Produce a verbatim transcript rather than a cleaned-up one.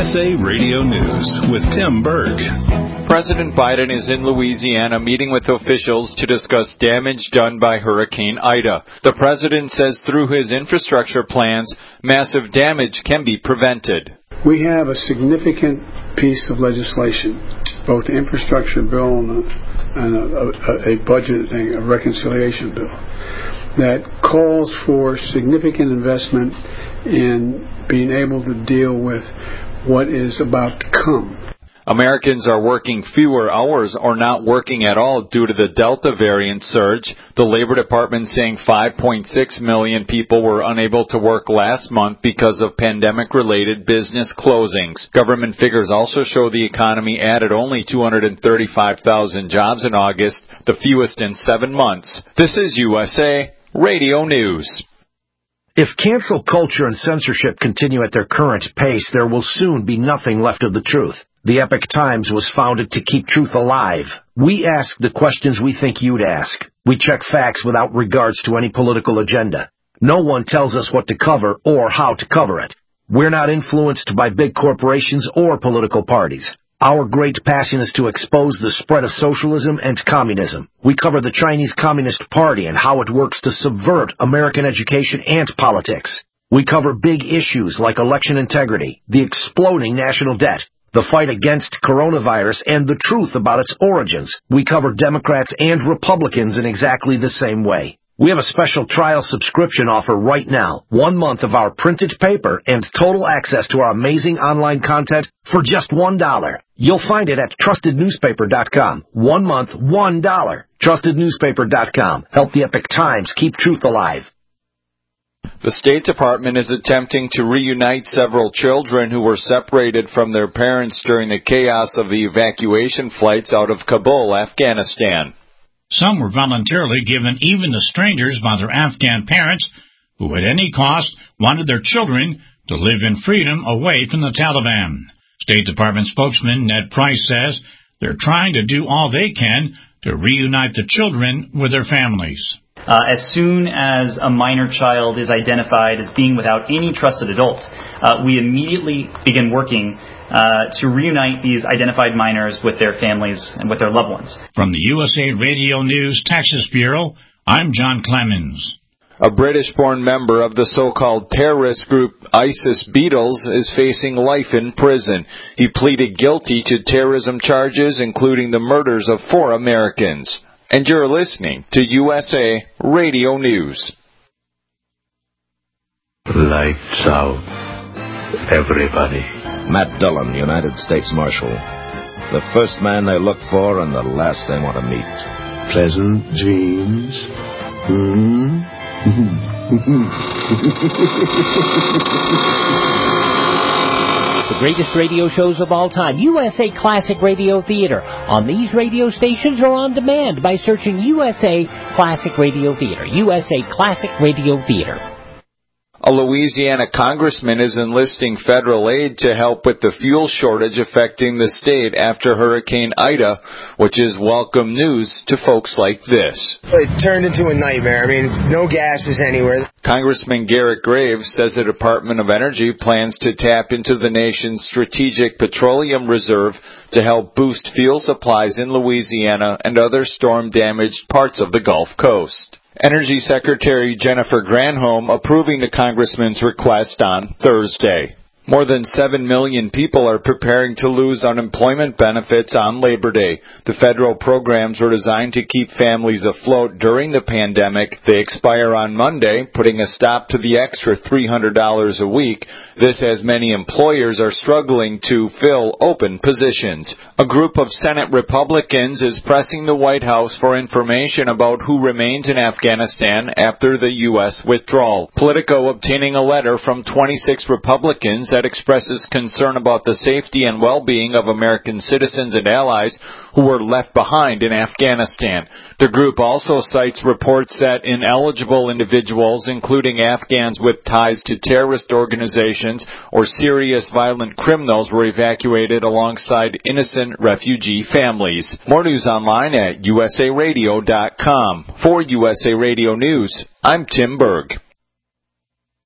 S A Radio News with Tim Berg. President Biden is in Louisiana meeting with officials to discuss damage done by Hurricane Ida. The president says through his infrastructure plans, massive damage can be prevented. We have a significant piece of legislation, both the infrastructure bill and a, and a, a, a budget thing, a reconciliation bill, that calls for significant investment in being able to deal with what is about to come. Americans are working fewer hours or not working at all due to the Delta variant surge. The Labor Department saying five point six million people were unable to work last month because of pandemic-related business closings. Government figures also show the economy added only two hundred thirty-five thousand jobs in August, the fewest in seven months. This is U S A Radio News. If cancel culture and censorship continue at their current pace, there will soon be nothing left of the truth. The Epoch Times was founded to keep truth alive. We ask the questions we think you'd ask. We check facts without regards to any political agenda. No one tells us what to cover or how to cover it. We're not influenced by big corporations or political parties. Our great passion is to expose the spread of socialism and communism. We cover the Chinese Communist Party and how it works to subvert American education and politics. We cover big issues like election integrity, the exploding national debt, the fight against coronavirus, and the truth about its origins. We cover Democrats and Republicans in exactly the same way. We have a special trial subscription offer right now. One month of our printed paper and total access to our amazing online content for just one dollar. You'll find it at trusted newspaper dot com. One month, one dollar. trusted newspaper dot com. Help the Epoch Times keep truth alive. The State Department is attempting to reunite several children who were separated from their parents during the chaos of the evacuation flights out of Kabul, Afghanistan. Some were voluntarily given even to strangers by their Afghan parents who at any cost wanted their children to live in freedom away from the Taliban. State Department spokesman Ned Price says they're trying to do all they can to reunite the children with their families. Uh, as soon as a minor child is identified as being without any trusted adult, uh, we immediately begin working uh, to reunite these identified minors with their families and with their loved ones. From the U S A Radio News Texas Bureau, I'm John Clemens. A British-born member of the so-called terrorist group ISIS Beatles is facing life in prison. He pleaded guilty to terrorism charges, including the murders of four Americans. And you're listening to U S A Radio News. Lights out, everybody. Matt Dillon, United States Marshal. The first man they look for and the last they want to meet. Pleasant dreams. Hmm? The greatest radio shows of all time, U S A Classic Radio Theater, on these radio stations or on demand by searching U S A Classic Radio Theater. U S A Classic Radio Theater. A Louisiana congressman is enlisting federal aid to help with the fuel shortage affecting the state after Hurricane Ida, which is welcome news to folks like this. It turned into a nightmare. I mean, no gas is anywhere. Congressman Garrett Graves says the Department of Energy plans to tap into the nation's strategic petroleum reserve to help boost fuel supplies in Louisiana and other storm-damaged parts of the Gulf Coast. Energy Secretary Jennifer Granholm approving the congressman's request on Thursday. More than seven million people are preparing to lose unemployment benefits on Labor Day. The federal programs were designed to keep families afloat during the pandemic. They expire on Monday, putting a stop to the extra three hundred dollars a week. This as many employers are struggling to fill open positions. A group of Senate Republicans is pressing the White House for information about who remains in Afghanistan after the U S withdrawal. Politico obtaining a letter from twenty-six Republicans that expresses concern about the safety and well-being of American citizens and allies who were left behind in Afghanistan. The group also cites reports that ineligible individuals, including Afghans with ties to terrorist organizations or serious violent criminals, were evacuated alongside innocent refugee families. More news online at U S A radio dot com. For U S A Radio News, I'm Tim Berg.